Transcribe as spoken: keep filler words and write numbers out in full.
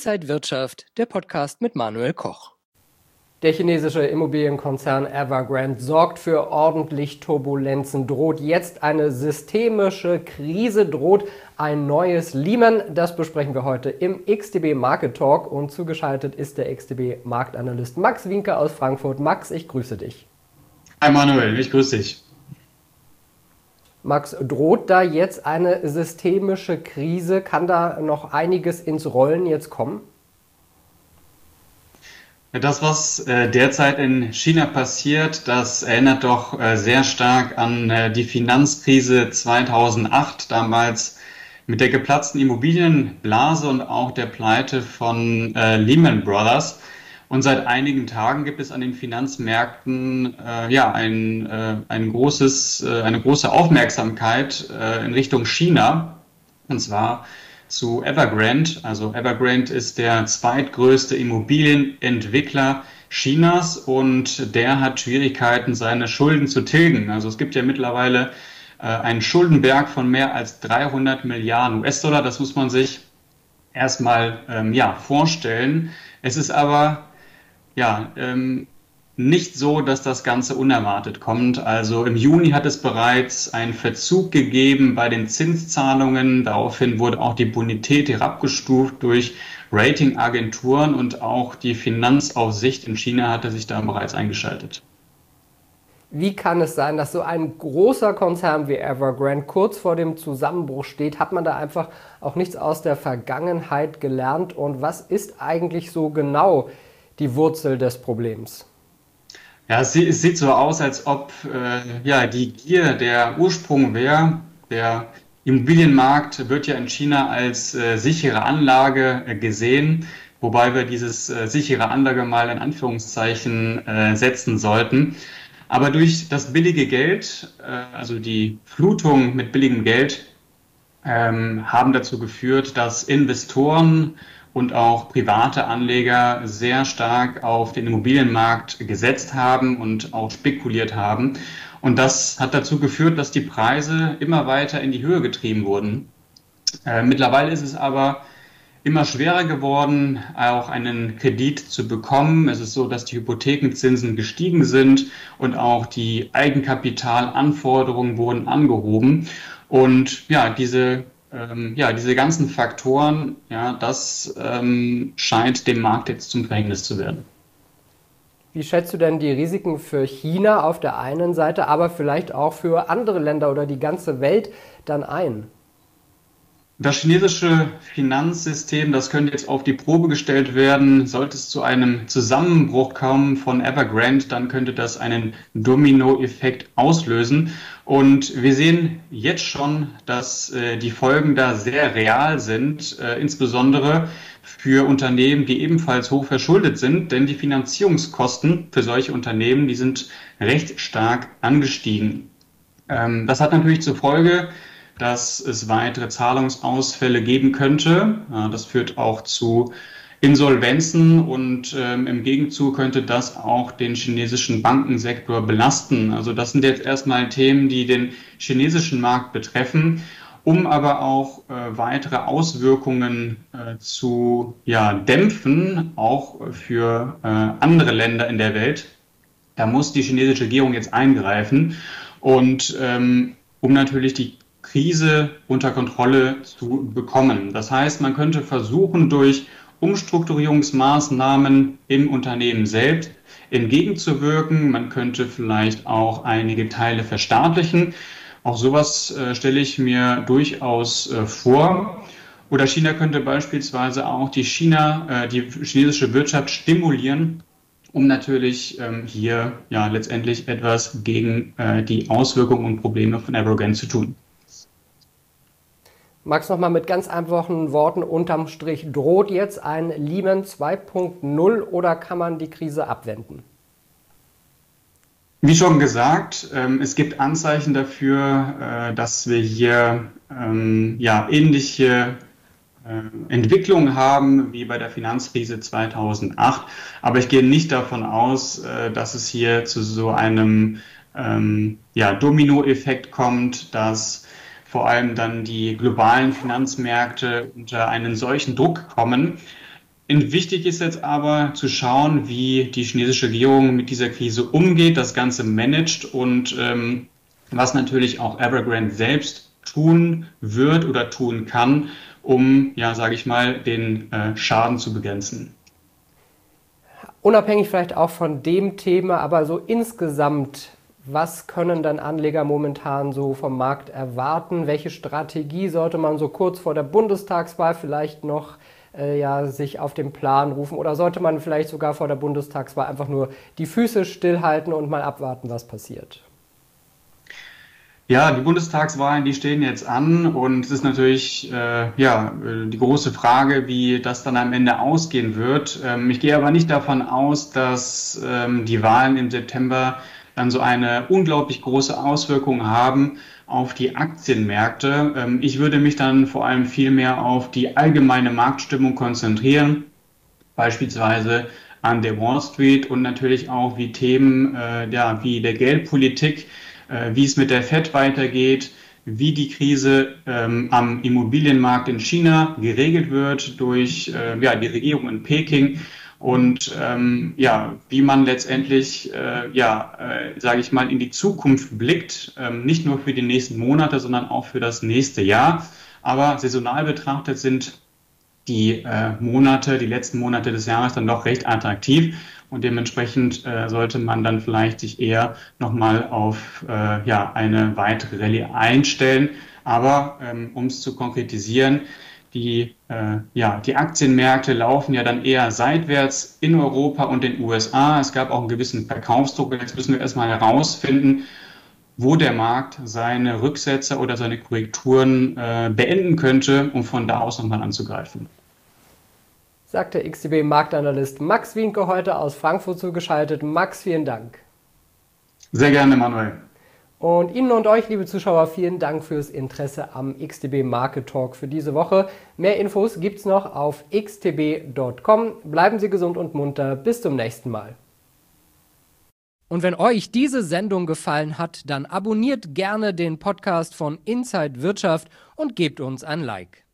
Inside Wirtschaft, der Podcast mit Manuel Koch. Der chinesische Immobilienkonzern Evergrande sorgt für ordentlich Turbulenzen. Droht jetzt eine systemische Krise, droht ein neues Lehman? Das besprechen wir heute im X T B Market Talk und zugeschaltet ist der X T B Marktanalyst Max Wienke aus Frankfurt. Max, ich grüße dich. Hi Manuel, ich grüße dich. Max, droht da jetzt eine systemische Krise? Kann da noch einiges ins Rollen jetzt kommen? Das, was äh, derzeit in China passiert, das erinnert doch äh, sehr stark an äh, die Finanzkrise zweitausendacht, damals mit der geplatzten Immobilienblase und auch der Pleite von äh, Lehman Brothers. Und seit einigen Tagen gibt es an den Finanzmärkten äh, ja ein, äh, ein großes, äh, eine große Aufmerksamkeit äh, in Richtung China, und zwar zu Evergrande. Also Evergrande ist der zweitgrößte Immobilienentwickler Chinas und der hat Schwierigkeiten, seine Schulden zu tilgen. Also es gibt ja mittlerweile äh, einen Schuldenberg von mehr als dreihundert Milliarden U S-Dollar. Das muss man sich erstmal ähm, ja, vorstellen. Es ist aber ja ähm, nicht so, dass das Ganze unerwartet kommt. Also im Juni hat es bereits einen Verzug gegeben bei den Zinszahlungen. Daraufhin wurde auch die Bonität herabgestuft durch Ratingagenturen und auch die Finanzaufsicht in China hatte sich da bereits eingeschaltet. Wie kann es sein, dass so ein großer Konzern wie Evergrande kurz vor dem Zusammenbruch steht? Hat man da einfach auch nichts aus der Vergangenheit gelernt? Und was ist eigentlich so genau die Wurzel des Problems? Ja, es sieht, es sieht so aus, als ob äh, ja, die Gier der Ursprung wäre. Der Immobilienmarkt wird ja in China als äh, sichere Anlage äh, gesehen, wobei wir dieses äh, sichere Anlage mal in Anführungszeichen äh, setzen sollten. Aber durch das billige Geld, äh, also die Flutung mit billigem Geld, ähm, haben dazu geführt, dass Investoren und auch private Anleger sehr stark auf den Immobilienmarkt gesetzt haben und auch spekuliert haben. Und das hat dazu geführt, dass die Preise immer weiter in die Höhe getrieben wurden. Äh, mittlerweile ist es aber immer schwerer geworden, auch einen Kredit zu bekommen. Es ist so, dass die Hypothekenzinsen gestiegen sind und auch die Eigenkapitalanforderungen wurden angehoben. Und ja, diese Ähm, ja, diese ganzen Faktoren, ja, das ähm, scheint dem Markt jetzt zum Verhängnis zu werden. Wie schätzt du denn die Risiken für China auf der einen Seite, aber vielleicht auch für andere Länder oder die ganze Welt dann ein? Das chinesische Finanzsystem, das könnte jetzt auf die Probe gestellt werden. Sollte es zu einem Zusammenbruch kommen von Evergrande, dann könnte das einen Dominoeffekt auslösen. Und wir sehen jetzt schon, dass äh, die Folgen da sehr real sind, äh, insbesondere für Unternehmen, die ebenfalls hoch verschuldet sind, denn die Finanzierungskosten für solche Unternehmen, die sind recht stark angestiegen. Ähm, das hat natürlich zur Folge, dass es weitere Zahlungsausfälle geben könnte. Das führt auch zu Insolvenzen und ähm, im Gegenzug könnte das auch den chinesischen Bankensektor belasten. Also das sind jetzt erstmal Themen, die den chinesischen Markt betreffen, um aber auch äh, weitere Auswirkungen äh, zu ja, dämpfen, auch für äh, andere Länder in der Welt. Da muss die chinesische Regierung jetzt eingreifen und ähm, um natürlich die Krise unter Kontrolle zu bekommen. Das heißt, man könnte versuchen, durch Umstrukturierungsmaßnahmen im Unternehmen selbst entgegenzuwirken. Man könnte vielleicht auch einige Teile verstaatlichen. Auch sowas äh, stelle ich mir durchaus äh, vor. Oder China könnte beispielsweise auch die, China, äh, die chinesische Wirtschaft stimulieren, um natürlich ähm, hier ja letztendlich etwas gegen äh, die Auswirkungen und Probleme von Evergrande zu tun. Max, nochmal mit ganz einfachen Worten unterm Strich, droht jetzt ein Lehman zwei Punkt null oder kann man die Krise abwenden? Wie schon gesagt, ähm, es gibt Anzeichen dafür, äh, dass wir hier ähm, ja, ähnliche äh, Entwicklungen haben wie bei der Finanzkrise zweitausendacht. Aber ich gehe nicht davon aus, äh, dass es hier zu so einem ähm, ja, Dominoeffekt kommt, dass vor allem dann die globalen Finanzmärkte unter einen solchen Druck kommen. Wichtig ist jetzt aber zu schauen, wie die chinesische Regierung mit dieser Krise umgeht, das Ganze managt und ähm, was natürlich auch Evergrande selbst tun wird oder tun kann, um, ja, sage ich mal, den äh, Schaden zu begrenzen. Unabhängig vielleicht auch von dem Thema, aber so insgesamt, was können dann Anleger momentan so vom Markt erwarten? Welche Strategie sollte man so kurz vor der Bundestagswahl vielleicht noch äh, ja, sich auf den Plan rufen? Oder sollte man vielleicht sogar vor der Bundestagswahl einfach nur die Füße stillhalten und mal abwarten, was passiert? Ja, die Bundestagswahlen, die stehen jetzt an und es ist natürlich äh, ja die große Frage, wie das dann am Ende ausgehen wird. Ähm, ich gehe aber nicht davon aus, dass ähm, die Wahlen im September dann so eine unglaublich große Auswirkung haben auf die Aktienmärkte. Ähm, ich würde mich dann vor allem viel mehr auf die allgemeine Marktstimmung konzentrieren, beispielsweise an der Wall Street und natürlich auch wie Themen äh, ja, wie der Geldpolitik, wie es mit der Fed weitergeht, wie die Krise ähm, am Immobilienmarkt in China geregelt wird durch äh, ja, die Regierung in Peking und ähm, ja, wie man letztendlich, äh, ja, äh, sage ich mal, in die Zukunft blickt, ähm, nicht nur für die nächsten Monate, sondern auch für das nächste Jahr. Aber saisonal betrachtet sind die äh, Monate, die letzten Monate des Jahres dann doch recht attraktiv. Und dementsprechend äh, sollte man dann vielleicht sich eher nochmal auf äh, ja, eine weitere Rallye einstellen. Aber ähm, um es zu konkretisieren, die, äh, ja, die Aktienmärkte laufen ja dann eher seitwärts in Europa und den U S A. Es gab auch einen gewissen Verkaufsdruck. Jetzt müssen wir erstmal herausfinden, wo der Markt seine Rücksetzer oder seine Korrekturen äh, beenden könnte, um von da aus nochmal anzugreifen. Sagt der X T B-Marktanalyst Max Wienke heute aus Frankfurt zugeschaltet. Max, vielen Dank. Sehr gerne, Manuel. Und Ihnen und euch, liebe Zuschauer, vielen Dank fürs Interesse am X T B Market Talk für diese Woche. Mehr Infos gibt's noch auf x t b punkt com. Bleiben Sie gesund und munter. Bis zum nächsten Mal. Und wenn euch diese Sendung gefallen hat, dann abonniert gerne den Podcast von Inside Wirtschaft und gebt uns ein Like.